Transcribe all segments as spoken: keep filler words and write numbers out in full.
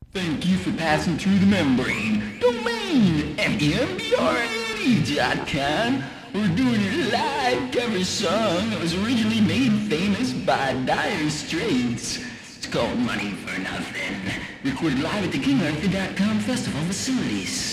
Thank you for passing through the membrane. Domain M E M B R N E dot com. We're doing a live cover song that was originally made famous by Dire Straits. It's called Money for Nothing. Recorded live at the King Arthur dot com festival facilities.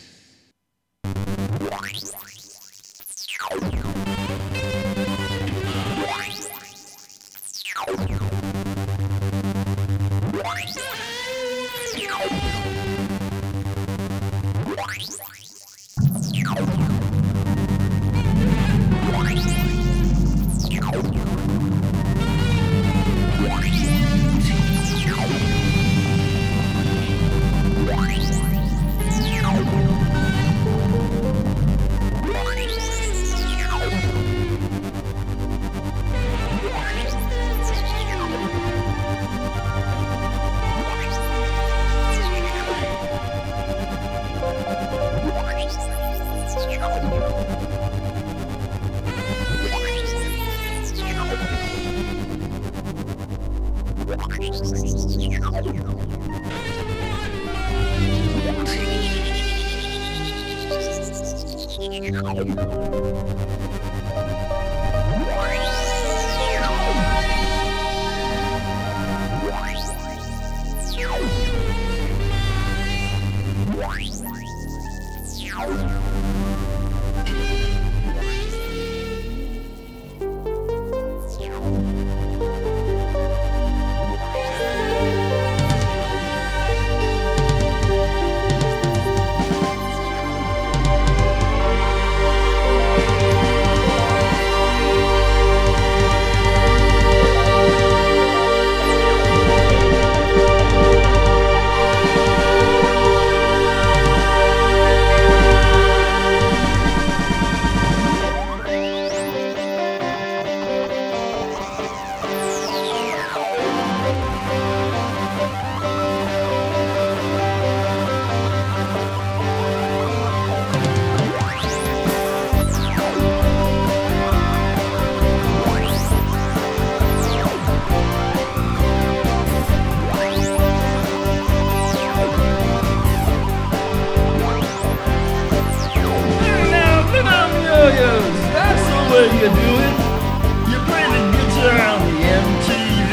You do it. You play the guitar on the M T V.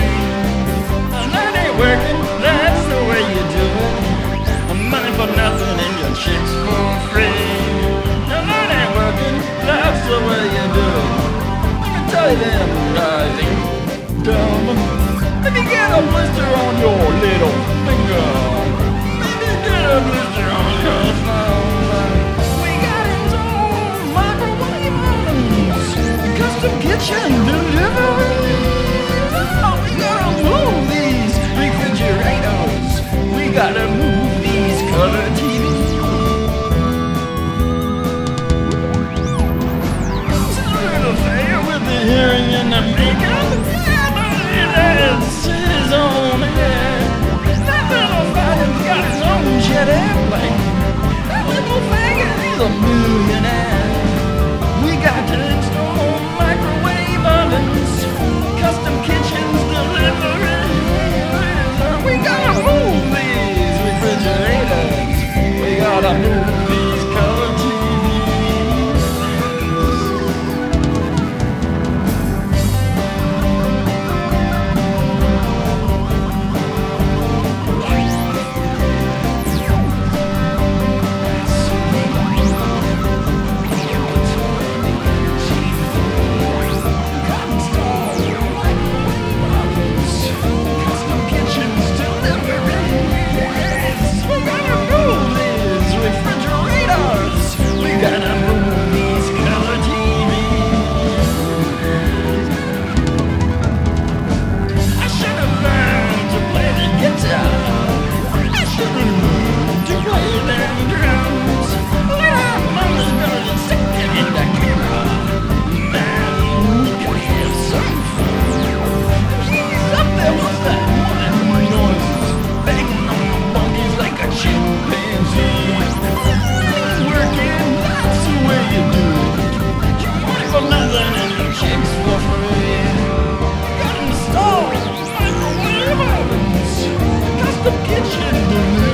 And that ain't working, that's the way you do it. Money for nothing and your chicks for free. And that ain't working, that's the way you do it. Let me tell you them guys ain't dumb. If you get a blister on your little finger, maybe get a blister on your thumb. Custom kitchen delivery. Oh, we gotta move these refrigerators. We gotta move these color T Vs. It's a little fair with the hearing and the makeup. It has his own head. That little father's got his own jet airplane. That little faggot, he's a millionaire. We got to install microwave ovens, custom kitchens, delivery. We gotta move these refrigerators. We gotta move these color T Vs. kitchen with me.